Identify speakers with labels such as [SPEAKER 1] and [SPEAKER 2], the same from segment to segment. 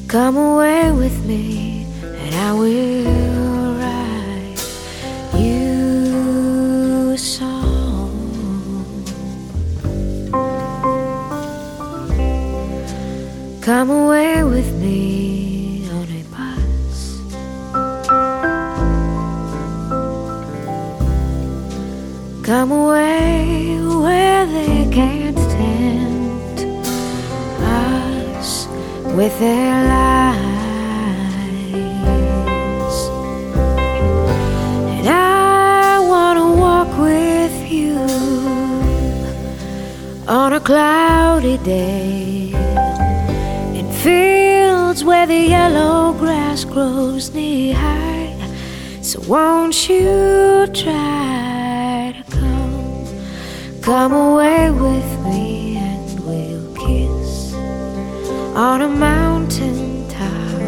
[SPEAKER 1] Come away with me, and I will write you a song. Come away with me on a bus. Come away where they can't tempt us with their lies. And I wanna walk with you on a cloudy day in fields where the yellow grass grows knee high. So won't you try to come away with me, and we'll kiss on a mountain top.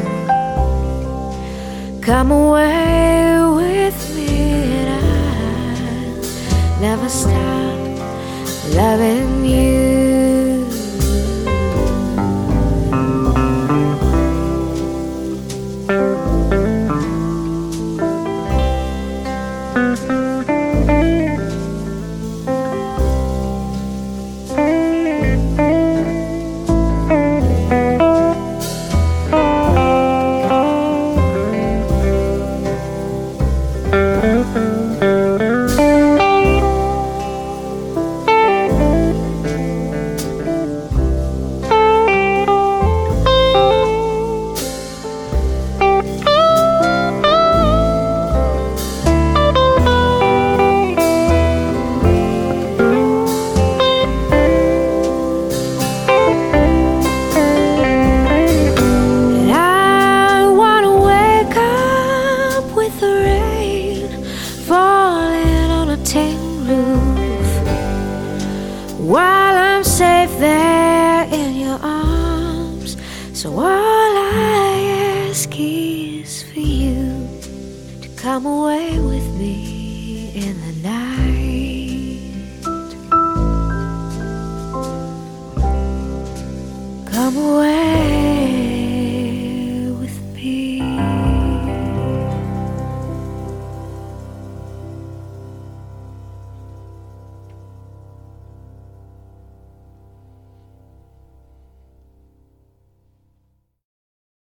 [SPEAKER 1] Come away with me, and I'll never stop loving you. While I'm safe there in your arms, so all I ask is for you to come away with me in the night. Come away.